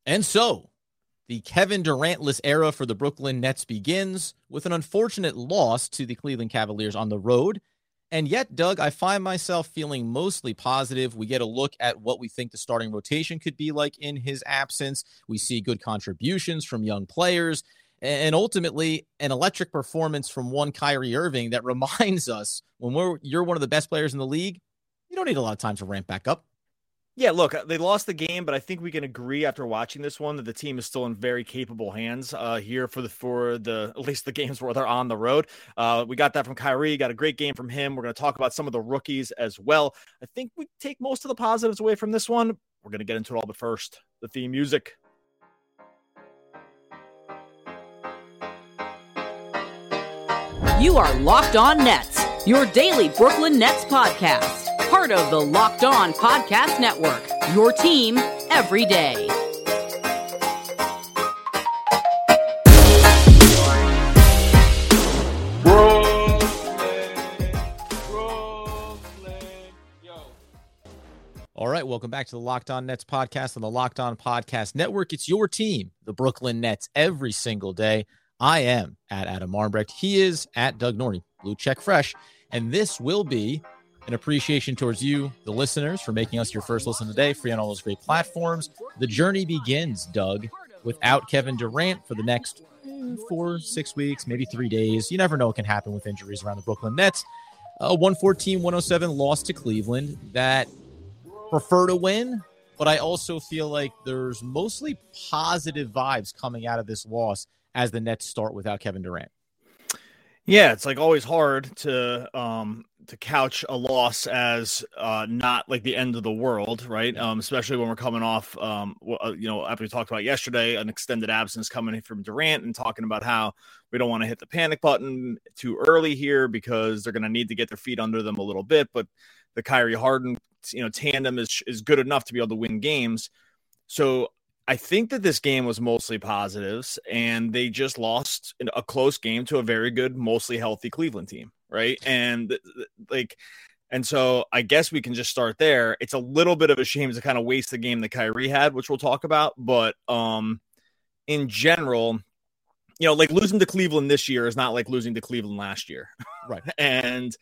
And so, the Kevin Durant-less era for the Brooklyn Nets begins with an unfortunate loss to the Cleveland Cavaliers on the road. And yet, Doug, I find myself feeling mostly positive. We get a look at what we think the starting rotation could be like in his absence. We see good contributions from young players. And ultimately, an electric performance from one Kyrie Irving that reminds us when you're one of the best players in the league, you don't need a lot of time to ramp back up. Yeah, look, they lost the game, but I think we can agree after watching this one that the team is still in very capable hands here for the at least the games where they're on the road. We got that from Kyrie, got a great game from him. We're going to talk about some of the rookies as well. I think we take most of the positives away from this one. We're going to get into it all, but first, the theme music. You are Locked On Nets, your daily Brooklyn Nets podcast. Part of the Locked On Podcast Network, your team every day. All right, welcome back to the Locked On Nets podcast on the Locked On Podcast Network. It's your team, the Brooklyn Nets, every single day. I am at Adam Armbrecht. He is at Doug Norrie, Blue Check Fresh. And this will be an appreciation towards you, the listeners, for making us your first listen today, free on all those great platforms. The journey begins, Doug, without Kevin Durant for the next 4-6 weeks, maybe 3 days. You never know what can happen with injuries around the Brooklyn Nets. A 114-107 loss to Cleveland that prefer to win, but I also feel like there's mostly positive vibes coming out of this loss as the Nets start without Kevin Durant. Yeah, it's like always hard to couch a loss as not like the end of the world, right? Especially when we're coming off, after we talked about yesterday, an extended absence coming from Durant and talking about how we don't want to hit the panic button too early here because they're going to need to get their feet under them a little bit. But the Kyrie Harden, tandem is good enough to be able to win games. So I think that this game was mostly positives, and they just lost a close game to a very good, mostly healthy Cleveland team, right? And so I guess we can just start there. It's a little bit of a shame to kind of waste the game that Kyrie had, which we'll talk about, but in general, like losing to Cleveland this year is not like losing to Cleveland last year. Right. and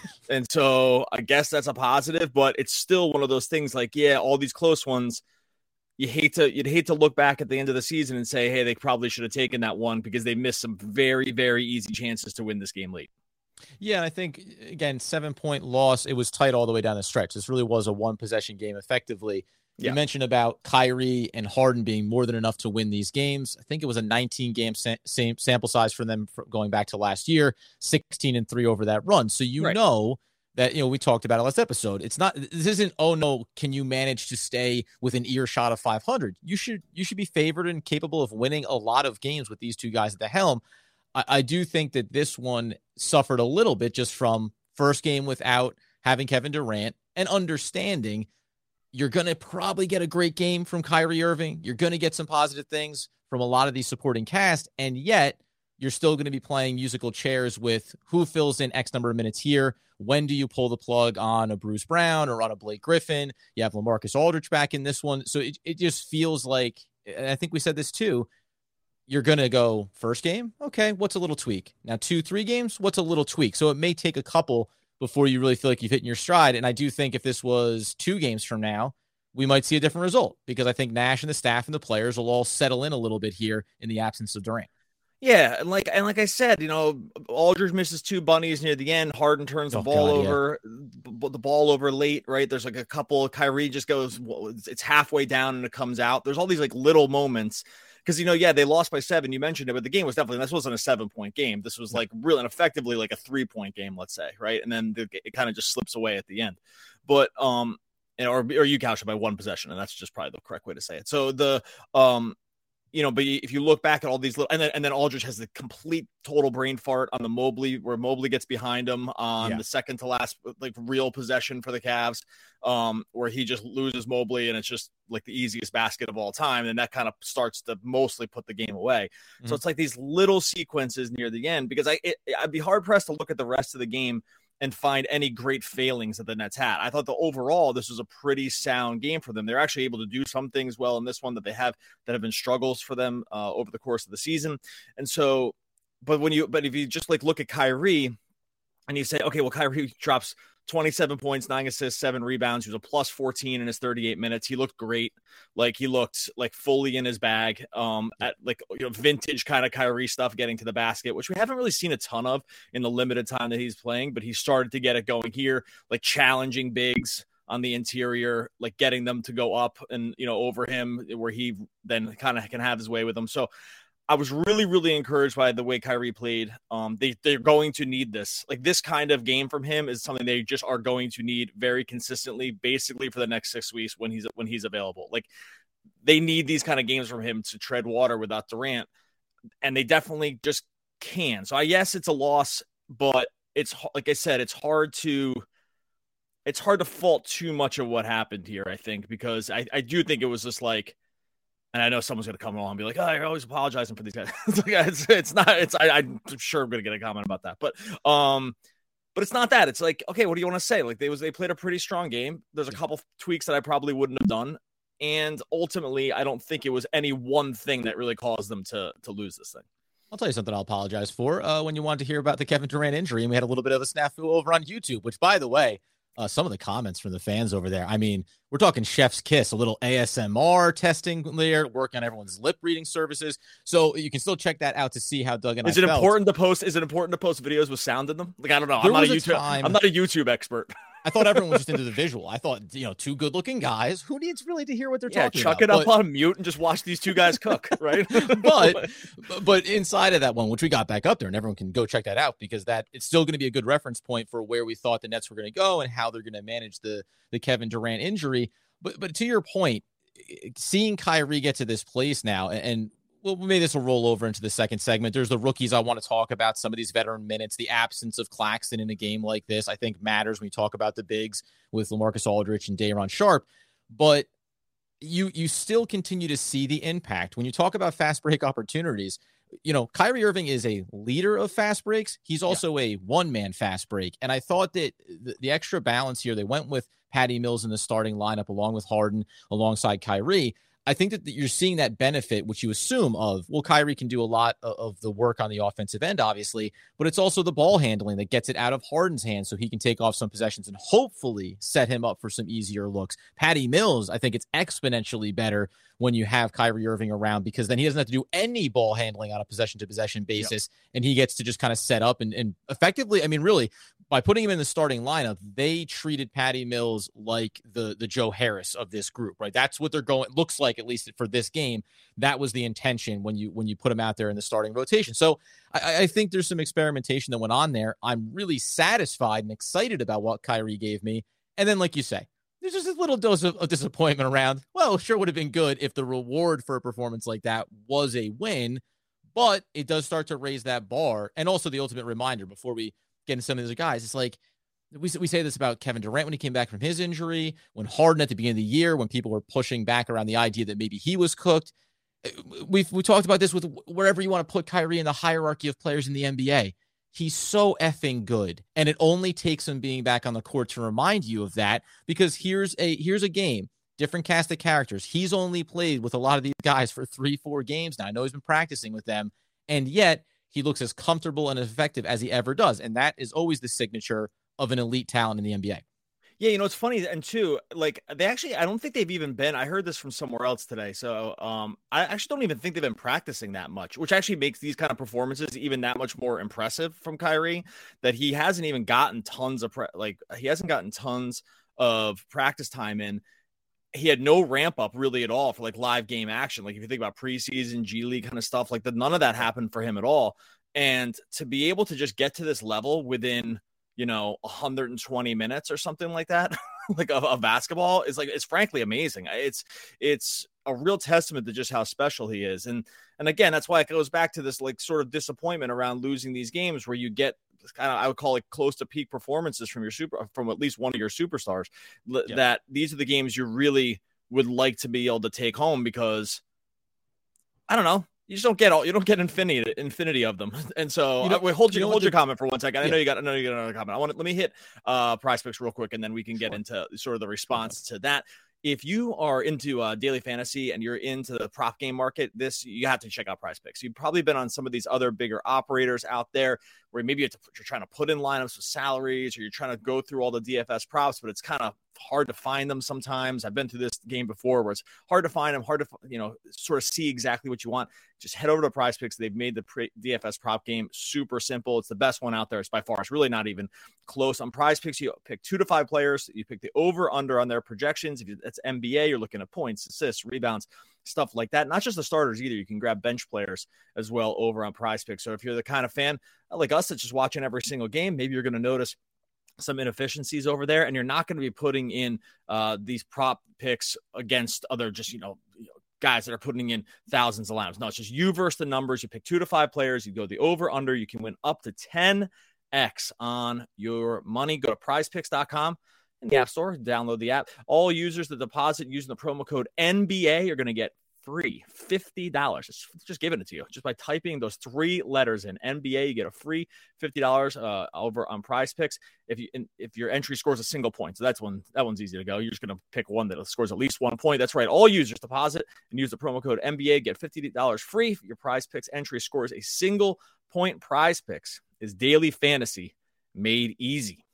so I guess that's a positive, but it's still one of those things like, yeah, all these close ones, you'd hate to look back at the end of the season and say, hey, they probably should have taken that one because they missed some very, very easy chances to win this game late. Yeah, and I think, again, 7-point loss, it was tight all the way down the stretch. This really was a one-possession game effectively. Yeah. You mentioned about Kyrie and Harden being more than enough to win these games. I think it was a 19-game sample size for them going back to last year, 16-3 over that run. So know that, we talked about it last episode. This isn't, oh no, can you manage to stay within earshot of 500? You should be favored and capable of winning a lot of games with these two guys at the helm. I do think that this one suffered a little bit just from first game without having Kevin Durant and understanding you're going to probably get a great game from Kyrie Irving. You're going to get some positive things from a lot of these supporting cast, and yet you're still going to be playing musical chairs with who fills in X number of minutes here. When do you pull the plug on a Bruce Brown or on a Blake Griffin? You have LaMarcus Aldridge back in this one. So it just feels like, and I think we said this too, you're going to go first game. Okay, what's a little tweak? Now 2-3 games, what's a little tweak? So it may take a couple before you really feel like you've hit your stride. And I do think if this was 2 games from now, we might see a different result because I think Nash and the staff and the players will all settle in a little bit here in the absence of Durant. Yeah, and like I said, Aldridge misses 2 bunnies near the end. Harden turns the ball over late, right? There's like a couple. Kyrie just goes, it's halfway down and it comes out. There's all these like little moments because they lost by 7. You mentioned it, but the game was this wasn't a 7-point game. This was like really and effectively like a 3-point game, let's say, right? And then it kind of just slips away at the end. But or you couch it by 1 possession, and that's just probably the correct way to say it. So but if you look back at all these little, and then Aldridge has the complete total brain fart on the Mobley, where Mobley gets behind him on the second to last, like real possession for the Cavs, where he just loses Mobley and it's just like the easiest basket of all time. And that kind of starts to mostly put the game away. Mm-hmm. So it's like these little sequences near the end, because I'd be hard pressed to look at the rest of the game and find any great failings that the Nets had. I thought overall this was a pretty sound game for them. They're actually able to do some things well in this one that have been struggles for them over the course of the season. And so, but if you just look at Kyrie and you say, okay, well, Kyrie drops 27 points, 9 assists, 7 rebounds. He was a plus 14 in his 38 minutes. He looked great. He looked fully in his bag, at vintage kind of Kyrie stuff, getting to the basket, which we haven't really seen a ton of in the limited time that he's playing, but he started to get it going here, challenging bigs on the interior, getting them to go up and, over him, where he then kind of can have his way with them. So I was really, really encouraged by the way Kyrie played. They're going to need this. This kind of game from him is something they just are going to need very consistently, basically for the next 6 weeks when he's available. They need these kind of games from him to tread water without Durant, and they definitely just can. So yes, it's a loss, but it's, like I said, it's hard to fault too much of what happened here, I think, because I do think it was just and I know someone's going to come along and be like, oh, you're always apologizing for these guys. I'm sure I'm going to get a comment about that. But it's not that. It's okay, what do you want to say? They played a pretty strong game. There's a couple tweaks that I probably wouldn't have done. And ultimately, I don't think it was any one thing that really caused them to lose this thing. I'll tell you something I'll apologize for. When you wanted to hear about the Kevin Durant injury, and we had a little bit of a snafu over on YouTube, which, by the way, some of the comments from the fans over there, I mean, we're talking chef's kiss, a little ASMR testing there, working on everyone's lip reading services. So you can still check that out to see how Doug and Is it important to post videos with sound in them? I don't know. I'm not a YouTube expert. I thought everyone was just into the visual. I thought, two good-looking guys. Who needs really to hear what they're talking about? Chuck it up on mute and just watch these two guys cook, right? but inside of that one, which we got back up there, and everyone can go check that out, because it's still going to be a good reference point for where we thought the Nets were going to go and how they're going to manage the Kevin Durant injury. But to your point, seeing Kyrie get to this place now, and well, maybe this will roll over into the second segment. There's the rookies I want to talk about, some of these veteran minutes. The absence of Claxton in a game like this, I think, matters when you talk about the bigs with LaMarcus Aldridge and Day'Ron Sharpe. But you still continue to see the impact. When you talk about fast break opportunities, Kyrie Irving is a leader of fast breaks. He's also a one-man fast break. And I thought that the extra balance here, they went with Patty Mills in the starting lineup along with Harden, alongside Kyrie. I think that you're seeing that benefit, which you assume of, well, Kyrie can do a lot of the work on the offensive end, obviously, but it's also the ball handling that gets it out of Harden's hands so he can take off some possessions and hopefully set him up for some easier looks. Patty Mills, I think it's exponentially better when you have Kyrie Irving around, because then he doesn't have to do any ball handling on a possession-to-possession basis, and he gets to just kind of set up and effectively, I mean, really, by putting him in the starting lineup, they treated Patty Mills like the Joe Harris of this group, right? That's what they're going, looks like, at least for this game. That was the intention when you put him out there in the starting rotation. So I think there's some experimentation that went on there. I'm really satisfied and excited about what Kyrie gave me. And then, like you say, there's just a little dose of disappointment around. Well, sure would have been good if the reward for a performance like that was a win, but it does start to raise that bar. And also the ultimate reminder before we get into some of these guys, it's like we say this about Kevin Durant when he came back from his injury, when Harden at the beginning of the year, when people were pushing back around the idea that maybe he was cooked. We talked about this with wherever you want to put Kyrie in the hierarchy of players in the NBA. He's so effing good, and it only takes him being back on the court to remind you of that, because here's a game, different cast of characters. He's only played with a lot of these guys for 3-4 games now. I know he's been practicing with them, and yet he looks as comfortable and effective as he ever does, and that is always the signature of an elite talent in the NBA. Yeah, it's funny, and too, I don't think they've even been, I heard this from somewhere else today, so I actually don't even think they've been practicing that much, which actually makes these kind of performances even that much more impressive from Kyrie, that he hasn't even gotten tons of practice time in. He had no ramp up really at all for live game action. If you think about preseason, G League kind of stuff, none of that happened for him at all. And to be able to just get to this level within 120 minutes or something like that, of basketball is it's frankly amazing. It's a real testament to just how special he is. And again, that's why it goes back to this sort of disappointment around losing these games where you get kind of, I would call it close to peak performances from at least one of your superstars, that these are the games you really would like to be able to take home, because I don't know, you just don't get infinity of them. And so hold your comment for 1 second. I know you got another comment. Let me hit Prize Picks real quick, and then we can get into sort of the response to that. If you are into daily fantasy and you're into the prop game market, you have to check out Prize Picks. You've probably been on some of these other bigger operators out there where maybe you're trying to put in lineups with salaries, or you're trying to go through all the DFS props, but it's kind of hard to find them sometimes. I've been through this game before where it's hard to find them, hard to sort of see exactly what you want. Just head over to Prize Picks. They've made the DFS prop game super simple. It's the best one out there. It's by far. It's really not even close. On Prize Picks, you pick 2 to 5 players. You pick the over/under on their projections. If that's NBA, you're looking at points, assists, rebounds, stuff like that. Not just the starters either. You can grab bench players as well over on Prize Picks. So if you're the kind of fan like us that's just watching every single game, maybe you're going to notice some inefficiencies over there, and you're not going to be putting in these prop picks against other guys that are putting in thousands of lineups. No, it's just you versus the numbers. You pick 2 to 5 players. You go the over/under. You can win up to 10x on your money. Go to prizepicks.com in the App Store. Download the app. All users that deposit using the promo code NBA are going to get free $50. Just giving it to you. Just by typing those 3 letters in NBA, you get a free $50 over on Prize Picks. If your entry scores a single point, so that one's easy to go. You're just going to pick one that scores at least 1 point. That's right. All users deposit and use the promo code NBA, get $50 free. If your Prize Picks entry scores a single point. Prize Picks is daily fantasy made easy.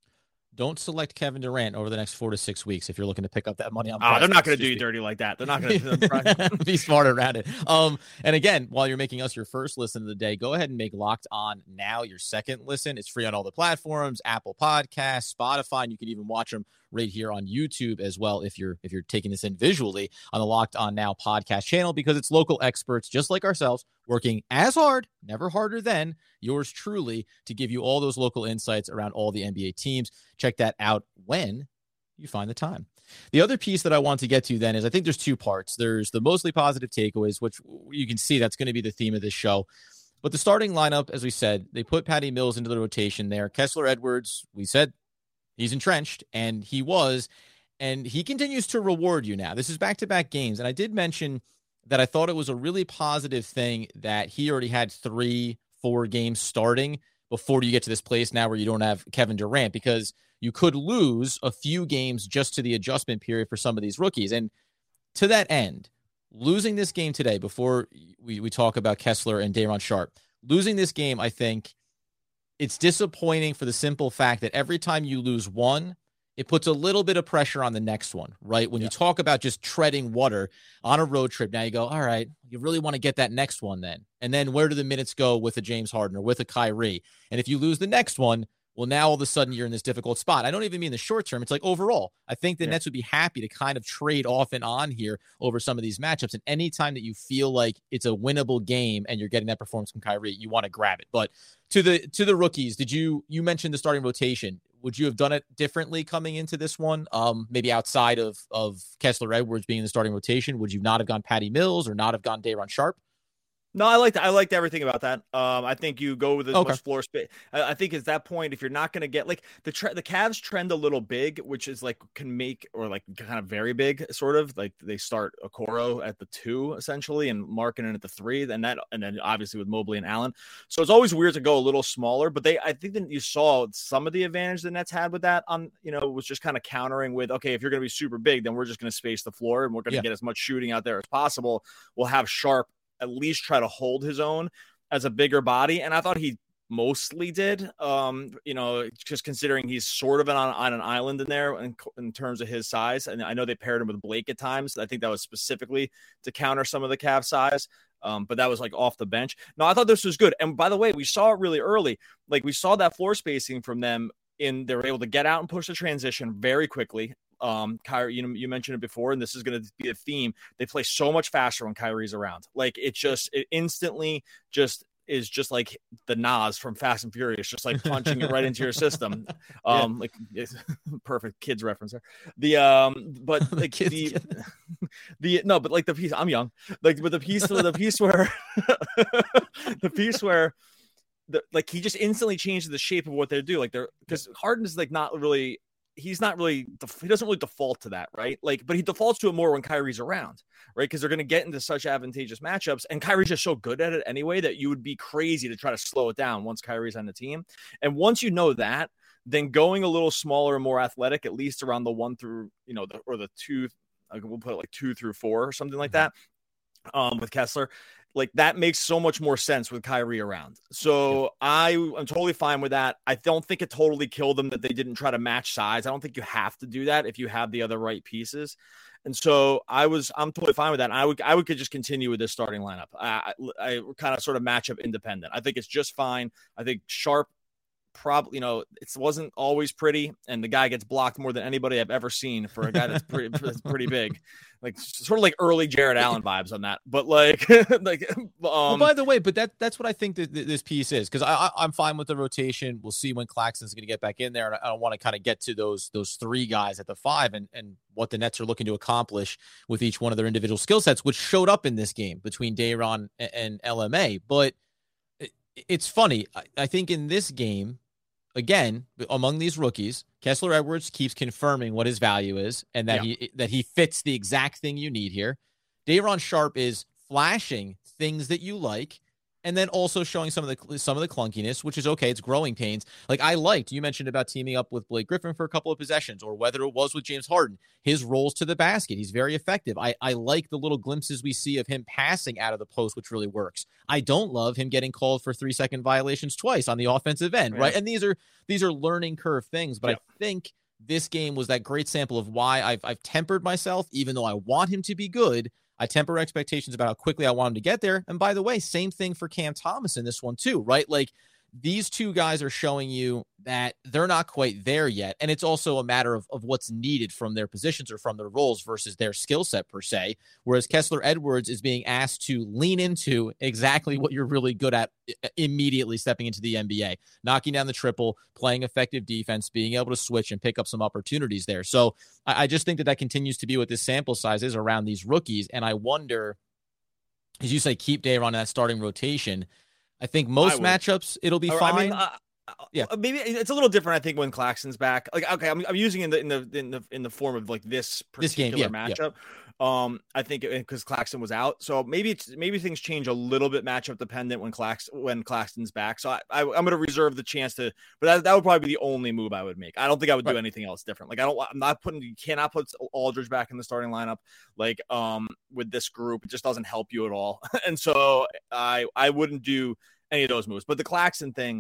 Don't select Kevin Durant over the next 4 to 6 weeks if you're looking to pick up that money on. They're not going to do you dirty like that. They're not going to be smart around it. And again, while you're making us your first listen of the day, go ahead and make Locked On now your second listen. It's free on all the platforms, Apple Podcasts, Spotify, and you can even watch them right here on YouTube as well if you're taking this in visually on the Locked On Now podcast channel, because it's local experts just like ourselves working as hard, never harder than yours truly, to give you all those local insights around all the NBA teams. Check that out when you find the time. The other piece that I want to get to then is I think there's 2 parts. There's the mostly positive takeaways, which you can see that's going to be the theme of this show. But the starting lineup, as we said, they put Patty Mills into the rotation there. Kessler Edwards, we said he's entrenched, and he was, and he continues to reward you now. This is back-to-back games, and I did mention that I thought it was a really positive thing that he already had 3-4 games starting before you get to this place now where you don't have Kevin Durant, because you could lose a few games just to the adjustment period for some of these rookies. And to that end, losing this game today, before we talk about Kessler and Day'Ron Sharpe, losing this game, I think it's disappointing for the simple fact that every time you lose one, it puts a little bit of pressure on the next one, right? When you talk about just treading water on a road trip, now you go, all right, you really want to get that next one then. And then where do the minutes go with a James Harden or with a Kyrie? And if you lose the next one, well, now all of a sudden you're in this difficult spot. I don't even mean the short term. It's like overall. I think the Nets would be happy to kind of trade off and on here over some of these matchups. And anytime that you feel like it's a winnable game and you're getting that performance from Kyrie, you want to grab it. But to the rookies, you mentioned the starting rotation. Would you have done it differently coming into this one? Maybe outside of Kessler Edwards being in the starting rotation, would you not have gone Patty Mills or not have gone Day'Ron Sharpe? No, I liked everything about that. I think you go with as much floor space. I think at that point, if you're not going to get like the Cavs trend a little big, which is like can make or like kind of very big, sort of like they start Okoro at the 2 essentially and Markkanen at the 3, and then obviously with Mobley and Allen. So it's always weird to go a little smaller, but I think that you saw some of the advantage the Nets had with that on, was just kind of countering with, okay, if you're going to be super big, then we're just going to space the floor and we're going to get as much shooting out there as possible. We'll have Sharpe at least try to hold his own as a bigger body. And I thought he mostly did, just considering he's sort of on an island in there in terms of his size. And I know they paired him with Blake at times. I think that was specifically to counter some of the Cavs size. But that was like off the bench. No, I thought this was good. And by the way, we saw it really early. Like we saw that floor spacing from them they were able to get out and push the transition very quickly. Kyrie, you mentioned it before, and this is going to be a theme. They play so much faster when Kyrie's around. Like it instantly just is just like the Nas from Fast and Furious, just like punching it right into your system. Like it's perfect kids reference there. But like but like the piece, I'm young. Like but the piece where the piece where like he just instantly changes the shape of what they do. Like because Harden is like not really he's not really, he doesn't really default to that, right? Like, but he defaults to it more when Kyrie's around, right? Because they're going to get into such advantageous matchups, and Kyrie's just so good at it anyway that you would be crazy to try to slow it down once Kyrie's on the team. And once you know that, then going a little smaller, more athletic, at least around the 1 through, the 2, we'll put it like 2 through 4 or something like that, with Kessler. Like, that makes so much more sense with Kyrie around. So I'm totally fine with that. I don't think it totally killed them that they didn't try to match size. I don't think you have to do that if you have the other right pieces. And so I'm totally fine with that. And I would could just continue with this starting lineup. I kind of sort of matchup independent. I think it's just fine. I think Sharp probably, it wasn't always pretty, and the guy gets blocked more than anybody I've ever seen for a guy that's pretty big, like sort of like early Jared Allen vibes on that. But like, well, by the way, but that's what I think that this piece is, because I'm fine with the rotation. We'll see when Claxton's going to get back in there, and I want to kind of get to those 3 guys at the 5 and what the Nets are looking to accomplish with each one of their individual skill sets, which showed up in this game between Day'Ron and LMA. But it's funny. I think in this game, again, among these rookies, Kessler Edwards keeps confirming what his value is, and that he fits the exact thing you need here. Day'Ron Sharpe is flashing things that you like, and then also showing some of the clunkiness, which is okay. It's growing pains. Like, you mentioned about teaming up with Blake Griffin for a couple of possessions, or whether it was with James Harden, his rolls to the basket. He's very effective. I like the little glimpses we see of him passing out of the post, which really works. I don't love him getting called for 3-second violations twice on the offensive end, right? And these are learning curve things, but I think this game was that great sample of why I've tempered myself, even though I want him to be good. I temper expectations about how quickly I want him to get there. And by the way, same thing for Cam Thomas in this one too, right? Like, these 2 guys are showing you that they're not quite there yet. And it's also a matter of what's needed from their positions or from their roles versus their skill set per se. Whereas Kessler Edwards is being asked to lean into exactly what you're really good at immediately stepping into the NBA, knocking down the triple, playing effective defense, being able to switch and pick up some opportunities there. So I just think that continues to be what this sample size is around these rookies. And I wonder, as you say, keep Day'Ron in that starting rotation. I think most matchups it'll be fine. Maybe it's a little different. I think when Claxton's back, like, okay, I'm using in the form of like this particular matchup. I think because Claxton was out, so maybe things change a little bit matchup dependent when Claxton's back. So I'm going to reserve the chance to, but that would probably be the only move I would make. I don't think I would do anything else different. Like, you cannot put Aldridge back in the starting lineup. Like, with this group, it just doesn't help you at all. And so I wouldn't do any of those moves. But the Claxton thing,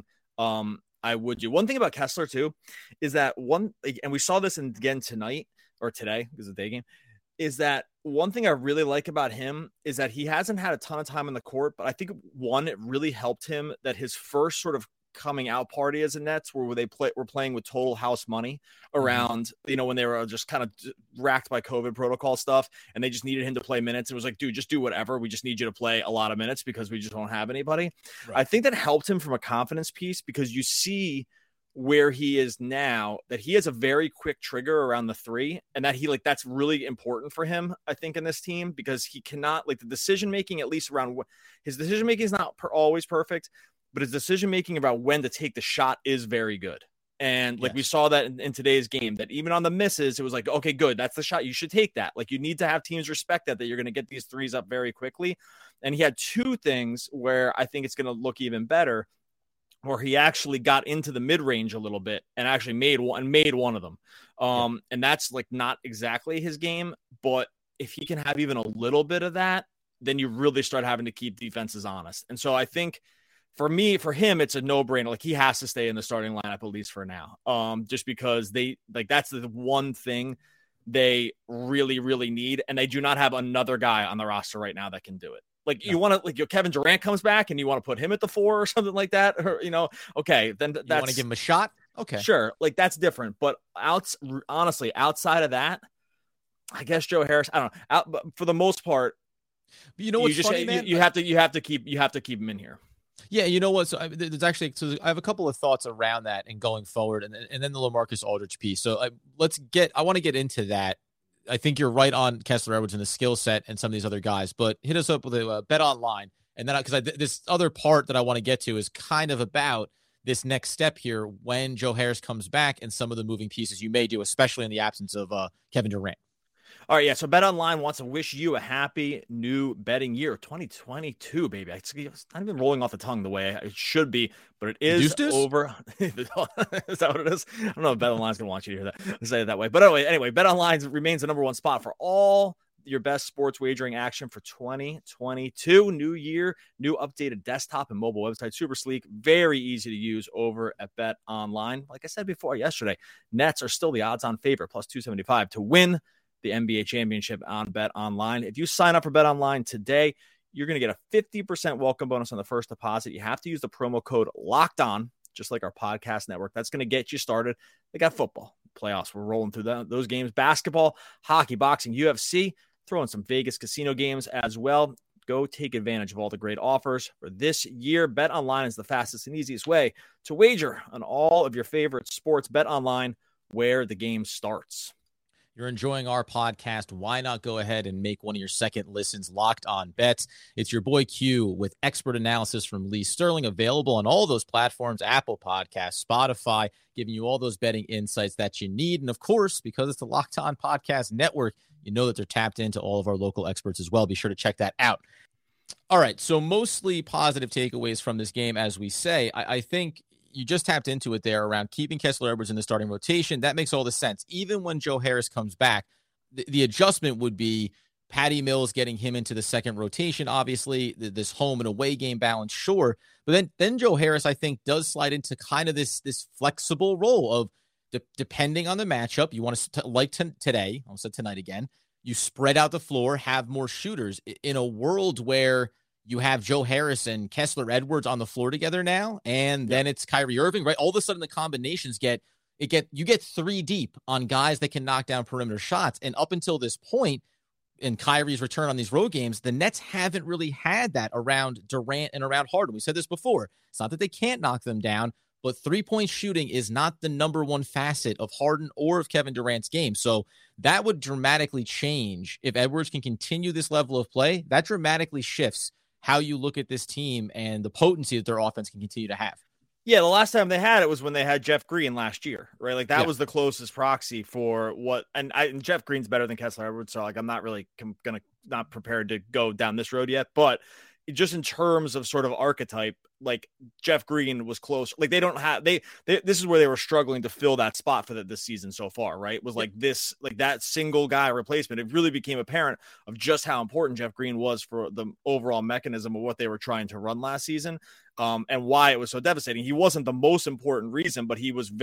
I would do. One thing about Kessler too is that and we saw this again tonight or today because of the day game, is that one thing I really like about him is that he hasn't had a ton of time on the court, but I think it really helped him that his first sort of coming out party as a Nets where were playing with total house money around, when they were just kind of racked by COVID protocol stuff and they just needed him to play minutes. It was like, dude, just do whatever. We just need you to play a lot of minutes because we just don't have anybody. Right. I think that helped him from a confidence piece because you see where he is now, that he has a very quick trigger around the 3 and that that's really important for him, I think, in this team, because he cannot, the decision-making, at least around his decision-making is not always perfect, but his decision-making about when to take the shot is very good. And we saw that in today's game, that even on the misses, it was like, okay, good. That's the shot. You should take that. Like, you need to have teams respect that you're going to get these 3s up very quickly. And he had 2 things where I think it's going to look even better, where he actually got into the mid-range a little bit and actually made one of them. And that's not exactly his game, but if he can have even a little bit of that, then you really start having to keep defenses honest. And so I think for him, it's a no-brainer. He has to stay in the starting lineup at least for now. Just because that's the one thing they really, really need. And they do not have another guy on the roster right now that can do it. You want to, Kevin Durant comes back and you want to put him at the 4 or something like that, or, okay, then that's, you want to give him a shot. Okay. Sure. That's different. But honestly, outside of that, I guess Joe Harris, I don't know, but for the most part, what's funny, man? You have to keep him in here. Yeah, you know what? So I have a couple of thoughts around that and going forward, and then the LaMarcus Aldridge piece. So I want to get into that. I think you're right on Kessler Edwards and the skill set and some of these other guys, but hit us up with a Bet Online. And then because this other part that I want to get to is kind of about this next step here when Joe Harris comes back and some of the moving pieces you may do, especially in the absence of Kevin Durant. All right, yeah. So BetOnline wants to wish you a happy new betting year, 2022, baby. It's not even rolling off the tongue the way it should be, but it is over. Is that what it is? I don't know if BetOnline's gonna want you to hear that, say it that way. But anyway, BetOnline remains the number one spot for all your best sports wagering action for 2022. New year, new updated desktop and mobile website, super sleek, very easy to use over at BetOnline. Like I said before yesterday, Nets are still the odds-on favorite, plus 275 to win the NBA championship on BetOnline. If you sign up for BetOnline today, you're going to get a 50% welcome bonus on the first deposit. You have to use the promo code LOCKEDON, just like our podcast network. That's going to get you started. They got football playoffs. We're rolling through those games, basketball, hockey, boxing, UFC, throw in some Vegas casino games as well. Go take advantage of all the great offers for this year. BetOnline is the fastest and easiest way to wager on all of your favorite sports. BetOnline, where the game starts. You're enjoying our podcast, why not go ahead and make one of your second listens Locked On Bets? It's your boy Q with expert analysis from Lee Sterling, available on all those platforms, Apple Podcasts, Spotify, giving you all those betting insights that you need. And of course, because it's the Locked On Podcast Network, you know that they're tapped into all of our local experts as well. Be sure to check that out. All right, so mostly positive takeaways from this game, as we say. I think you just tapped into it there around keeping Kessler Edwards in the starting rotation. That makes all the sense. Then when Joe Harris comes back, the adjustment would be Patty Mills getting him into the second rotation. Obviously, this home and away game balance, sure. But then Joe Harris, I think, does slide into kind of this flexible role of depending on the matchup. You want to, today, I said tonight again, you spread out the floor, have more shooters. In a world where you have Joe Harris and Kessler Edwards on the floor together now, and then it's Kyrie Irving, right? All of a sudden the combinations you get three deep on guys that can knock down perimeter shots. And up until this point, in Kyrie's return on these road games, the Nets haven't really had that around Durant and around Harden. We said this before. It's not that they can't knock them down, but three-point shooting is not the number one facet of Harden or of Kevin Durant's game. So that would dramatically change if Edwards can continue this level of play. That dramatically shifts how you look at this team and the potency that their offense can continue to have. Yeah, the last time they had it was when they had Jeff Green last year, right? Like that was the closest proxy for what, and Jeff Green's better than Kessler Edwards, so like I'm not really not prepared to go down this road yet, but just in terms of sort of archetype, like Jeff Green was close. Like they don't have this is where they were struggling to fill that spot for this season so far, right? Was like that single guy replacement. It really became apparent of just how important Jeff Green was for the overall mechanism of what they were trying to run last season, and why it was so devastating. He wasn't the most important reason, but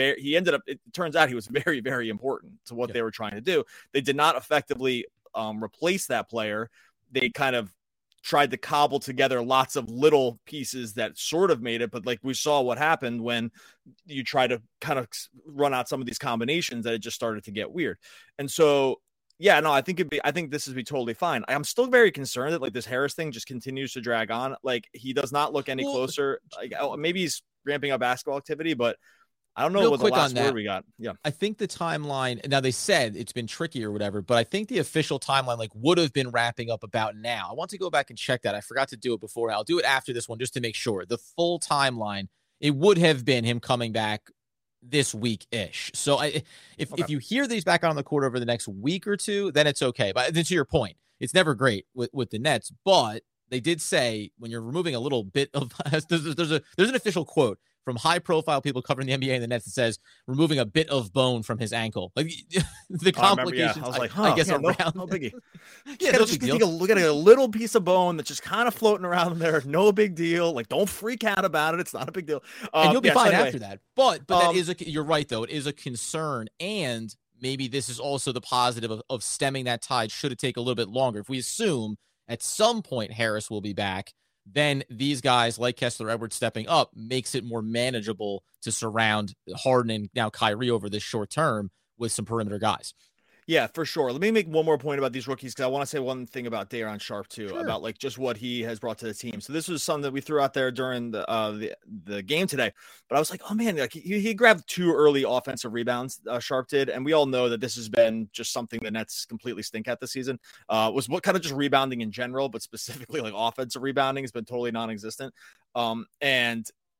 it turns out he was very, very important to what they were trying to do. They did not effectively replace that player. They kind of tried to cobble together lots of little pieces that sort of made it, but like we saw what happened when you try to kind of run out some of these combinations, that it just started to get weird. And so, yeah, no, I think this would be totally fine. I'm still very concerned that like this Harris thing just continues to drag on. Like he does not look any closer. Like maybe he's ramping up basketball activity, but I don't know what the last word we got. Yeah. I think the timeline, now they said it's been tricky or whatever, but I think the official timeline like would have been wrapping up about now. I want to go back and check that. I forgot to do it before. I'll do it after this one just to make sure. The full timeline, it would have been him coming back this week-ish. So if you hear these back on the court over the next week or two, then it's okay. But to your point, it's never great with the Nets, but they did say when you're removing a little bit of there's an official quote from high-profile people covering the NBA and the Nets that says removing a bit of bone from his ankle. Like the complications, I was like, I guess no around. No biggie. Just look at a little piece of bone that's just kind of floating around there. No big deal. Like, don't freak out about it. It's not a big deal. And you'll be fine after that. But that is you're right though. It is a concern, and maybe this is also the positive of stemming that tide. Should it take a little bit longer? If we assume at some point Harris will be back, then these guys like Kessler Edwards stepping up makes it more manageable to surround Harden and now Kyrie over this short term with some perimeter guys. Yeah, for sure. Let me make one more point about these rookies, because I want to say one thing about Day'Ron Sharpe too, about like just what he has brought to the team. So this was something that we threw out there during the game today. But I was like, oh man, like he grabbed 2 early offensive rebounds. Sharpe did, and we all know that this has been just something the Nets completely stink at this season. Was what kind of just rebounding in general, but specifically like offensive rebounding has been totally non-existent. And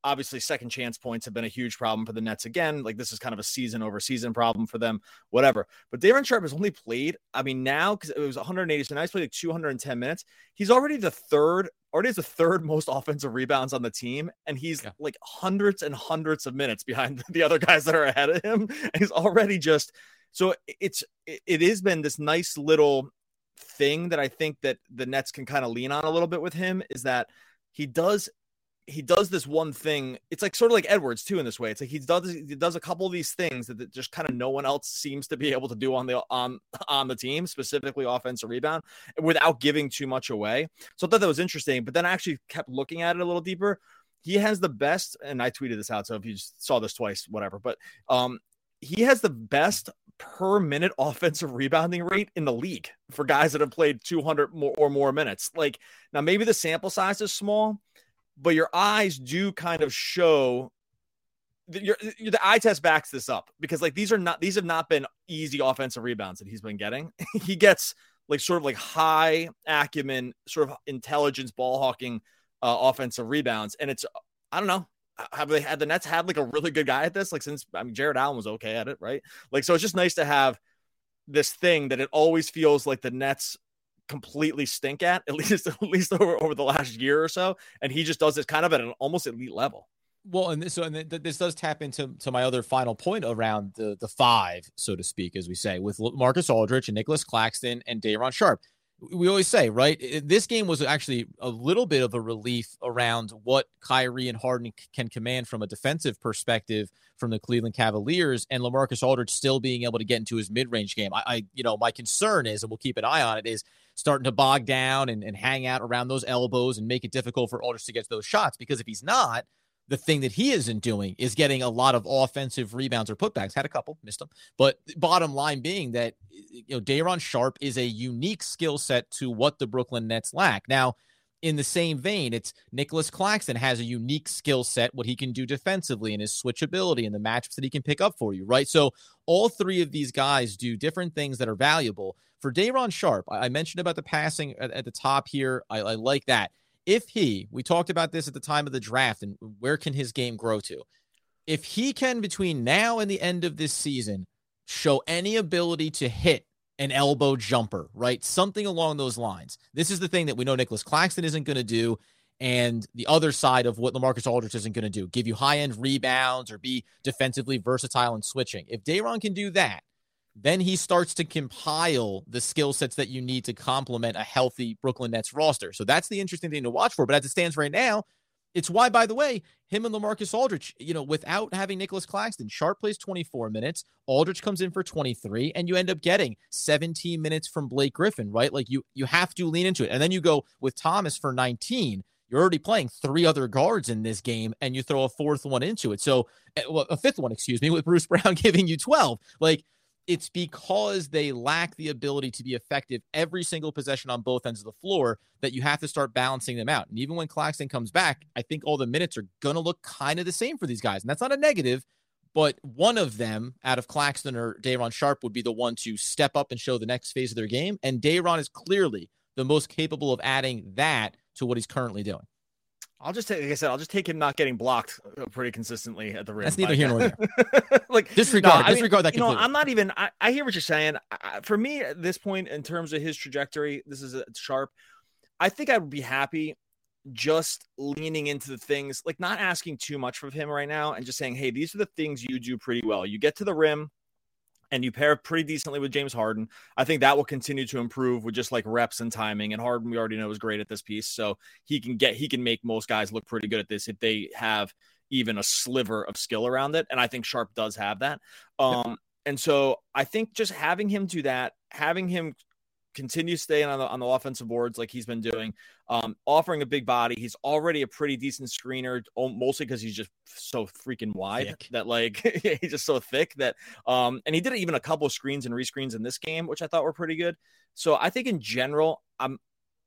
obviously second chance points have been a huge problem for the Nets again. Like this is kind of a season over season problem for them, whatever. But Day'Ron Sharpe has only played, I mean, now, because it was 180, so now he's played like 210 minutes. He's already has the third most offensive rebounds on the team. And he's like hundreds and hundreds of minutes behind the other guys that are ahead of him. And he's already just, so it has been this nice little thing that I think that the Nets can kind of lean on a little bit with him, is that he does this one thing. It's like sort of like Edwards too in this way. It's like he does a couple of these things that just kind of no one else seems to be able to do on the team, specifically offensive rebound, without giving too much away. So I thought that was interesting, but then I actually kept looking at it a little deeper. He has the best, and I tweeted this out, so if you saw this twice, whatever, but he has the best per minute offensive rebounding rate in the league for guys that have played 200 or more minutes. Like, now maybe the sample size is small, but your eyes do kind of show that the eye test backs this up, because like these have not been easy offensive rebounds that he's been getting. He gets like sort of like high acumen, sort of intelligence, ball hawking offensive rebounds. And it's, I don't know, have the Nets had like a really good guy at this? Like since, I mean, Jared Allen was okay at it, right? Like, so it's just nice to have this thing that it always feels like the Nets completely stink at least over the last year or so. And he just does this kind of at an almost elite level. Well, and this does tap into my other final point around the five, so to speak, as we say, with Marcus Aldridge and Nicholas Claxton and Day'Ron Sharpe. We always say, right, this game was actually a little bit of a relief around what Kyrie and Harden can command from a defensive perspective from the Cleveland Cavaliers, and LaMarcus Aldridge still being able to get into his mid-range game. My concern is, and we'll keep an eye on it, is starting to bog down and hang out around those elbows and make it difficult for Aldridge to get those shots, because if he's not, the thing that he isn't doing is getting a lot of offensive rebounds or putbacks. Had a couple, missed them. But bottom line being that, Day'Ron Sharpe is a unique skill set to what the Brooklyn Nets lack. Now, in the same vein, it's Nicholas Claxton has a unique skill set, what he can do defensively and his switchability and the matchups that he can pick up for you, right? So all three of these guys do different things that are valuable. For Day'Ron Sharpe, I mentioned about the passing at the top here. I like that. If we talked about this at the time of the draft and where can his game grow to? If he can, between now and the end of this season, show any ability to hit an elbow jumper, right? Something along those lines. This is the thing that we know Nicholas Claxton isn't going to do. And the other side of what LaMarcus Aldridge isn't going to do, give you high-end rebounds or be defensively versatile and switching. If Day'Ron can do that, then he starts to compile the skill sets that you need to complement a healthy Brooklyn Nets roster. So that's the interesting thing to watch for. But as it stands right now, it's why, by the way, him and LaMarcus Aldridge, without having Nicholas Claxton, Sharpe plays 24 minutes, Aldridge comes in for 23, and you end up getting 17 minutes from Blake Griffin, right? Like you have to lean into it. And then you go with Thomas for 19. You're already playing three other guards in this game, and you throw a fourth one into it. So, a fifth one, with Bruce Brown giving you 12. Like, it's because they lack the ability to be effective every single possession on both ends of the floor that you have to start balancing them out. And even when Claxton comes back, I think all the minutes are going to look kind of the same for these guys. And that's not a negative, but one of them out of Claxton or Day'Ron Sharpe would be the one to step up and show the next phase of their game. And Day'Ron is clearly the most capable of adding that to what he's currently doing. I'll just take him not getting blocked pretty consistently at the rim. That's neither here nor there. Disregard that completely. I'm not even. I hear what you're saying. For me, at this point, in terms of his trajectory, this is Sharpe. I think I would be happy just leaning into the things, like not asking too much from him right now, and just saying, "Hey, these are the things you do pretty well. You get to the rim, and you pair pretty decently with James Harden." I think that will continue to improve with just like reps and timing. And Harden, we already know, is great at this piece. So he can make most guys look pretty good at this if they have even a sliver of skill around it. And I think Sharpe does have that. And so I think just having him do that, having him continue staying on the offensive boards like he's been doing, offering a big body. He's already a pretty decent screener, mostly because he's just so freaking wide that like he's just so thick that and he did even a couple of screens and rescreens in this game, which I thought were pretty good. So I think in general, I'm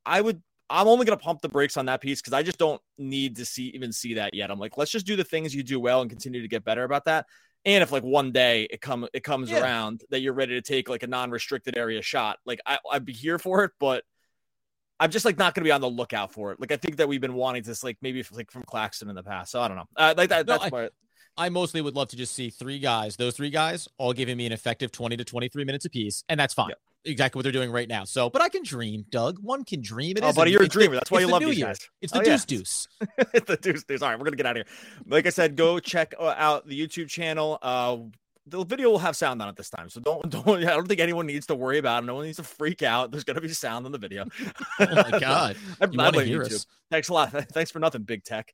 only going to pump the brakes on that piece because I just don't need to see that yet. I'm like, let's just do the things you do well and continue to get better about that. And if like one day it comes around that you're ready to take like a non-restricted area shot, like I'd be here for it, but I'm just like not going to be on the lookout for it. Like I think that we've been wanting this, like maybe like from Claxton in the past. So I don't know. Like that. No, that's why. I mostly would love to just see three guys, those three guys, all giving me an effective 20 to 23 minutes apiece, and that's fine. Yep. Exactly what they're doing right now. So, but I can dream, Doug. One can dream. Buddy, you're a dreamer. That's why you love these guys. It's the deuce. It's the deuce. All right, we're gonna get out of here. Like I said, go check out the YouTube channel. The video will have sound on it this time, so don't. I don't think anyone needs to worry about it. No one needs to freak out. There's gonna be sound on the video. Oh my god! I blame YouTube. Thanks a lot. Thanks for nothing, big tech.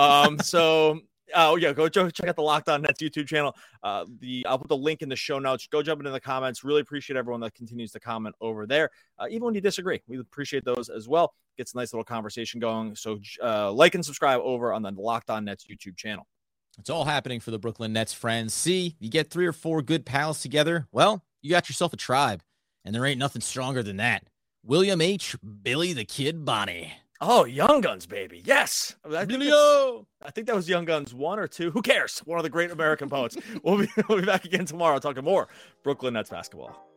Go check out the Locked On Nets YouTube channel. I'll put the link in the show notes. Go jump into the comments. Really appreciate everyone that continues to comment over there. Even when you disagree, we appreciate those as well. Gets a nice little conversation going. So like and subscribe over on the Locked On Nets YouTube channel. It's all happening for the Brooklyn Nets, friends. See, you get 3 or 4 good pals together. Well, you got yourself a tribe, and there ain't nothing stronger than that. William H. Billy the Kid Bonney. Oh, Young Guns, baby. Yes. I think that was Young Guns 1 or 2. Who cares? One of the great American poets. We'll be back again tomorrow talking more Brooklyn Nets basketball.